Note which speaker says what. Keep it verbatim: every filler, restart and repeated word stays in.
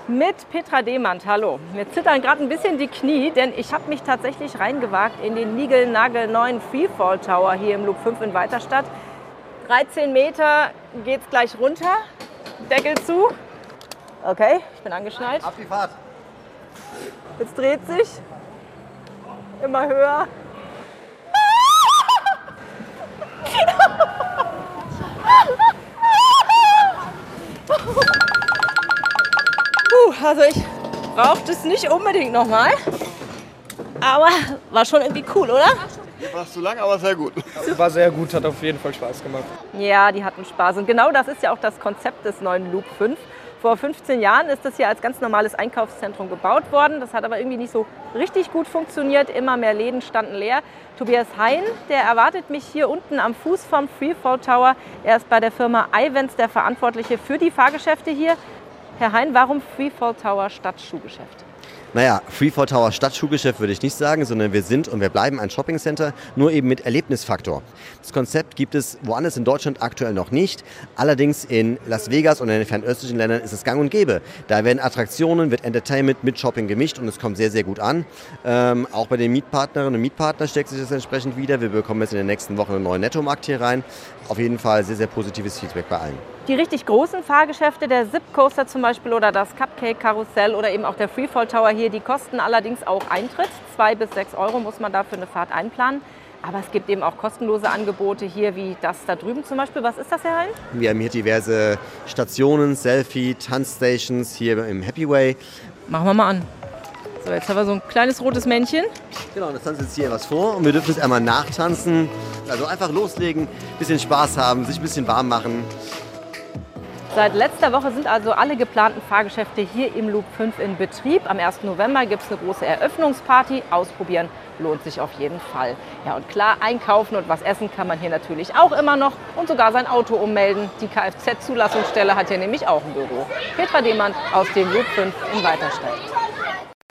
Speaker 1: mit Petra Demand. Hallo. Mir zittern gerade ein bisschen die Knie, denn ich habe mich tatsächlich reingewagt in den niegelnagelneuen Freefall Tower hier im Loop fünf in Weiterstadt. dreizehn Meter geht es gleich runter. Deckel zu. Okay, ich bin angeschnallt.
Speaker 2: Auf die Fahrt.
Speaker 1: Jetzt dreht sich. Immer höher. Puh, also ich brauche das nicht unbedingt nochmal. Aber war schon irgendwie cool, oder?
Speaker 2: Hier war es zu lang, aber sehr gut.
Speaker 3: War sehr gut, hat auf jeden Fall Spaß gemacht.
Speaker 1: Ja, die hatten Spaß. Und genau das ist ja auch das Konzept des neuen Loop fünf. Vor fünfzehn Jahren ist das hier als ganz normales Einkaufszentrum gebaut worden. Das hat aber irgendwie nicht so richtig gut funktioniert. Immer mehr Läden standen leer. Tobias Hein, der erwartet mich hier unten am Fuß vom Freefall Tower. Er ist bei der Firma Ivans der Verantwortliche für die Fahrgeschäfte hier. Herr Hein, warum Freefall Tower statt Schuhgeschäft?
Speaker 4: Naja, Freefall Tower statt Schuhgeschäft würde ich nicht sagen, sondern wir sind und wir bleiben ein Shoppingcenter, nur eben mit Erlebnisfaktor. Das Konzept gibt es woanders in Deutschland aktuell noch nicht. Allerdings in Las Vegas und in den fernöstlichen Ländern ist es gang und gäbe. Da werden Attraktionen, wird Entertainment mit Shopping gemischt und es kommt sehr, sehr gut an. Ähm, auch bei den Mietpartnerinnen und Mietpartnern steckt sich das entsprechend wieder. Wir bekommen jetzt in den nächsten Wochen einen neuen Nettomarkt hier rein. Auf jeden Fall sehr, sehr positives Feedback bei allen.
Speaker 1: Die richtig großen Fahrgeschäfte, der Zip Coaster zum Beispiel oder das Cupcake-Karussell oder eben auch der Freefall Tower hier, die kosten allerdings auch Eintritt. Zwei bis sechs Euro muss man dafür eine Fahrt einplanen. Aber es gibt eben auch kostenlose Angebote hier, wie das da drüben zum Beispiel. Was ist das, Herr Hein?
Speaker 4: Wir haben hier diverse Stationen, Selfie, Tanzstations hier im Happy Way.
Speaker 1: Machen wir mal an. So, jetzt haben wir so ein kleines rotes Männchen.
Speaker 4: Genau, das tanzt jetzt hier was vor und wir dürfen jetzt einmal nachtanzen. Also einfach loslegen, bisschen Spaß haben, sich ein bisschen warm machen.
Speaker 1: Seit letzter Woche sind also alle geplanten Fahrgeschäfte hier im Loop fünf in Betrieb. Am ersten November gibt es eine große Eröffnungsparty. Ausprobieren lohnt sich auf jeden Fall. Ja, und klar, einkaufen und was essen kann man hier natürlich auch immer noch und sogar sein Auto ummelden. Die Kfz-Zulassungsstelle hat hier nämlich auch ein Büro. Petra Demand aus dem Loop fünf in Weiterstadt.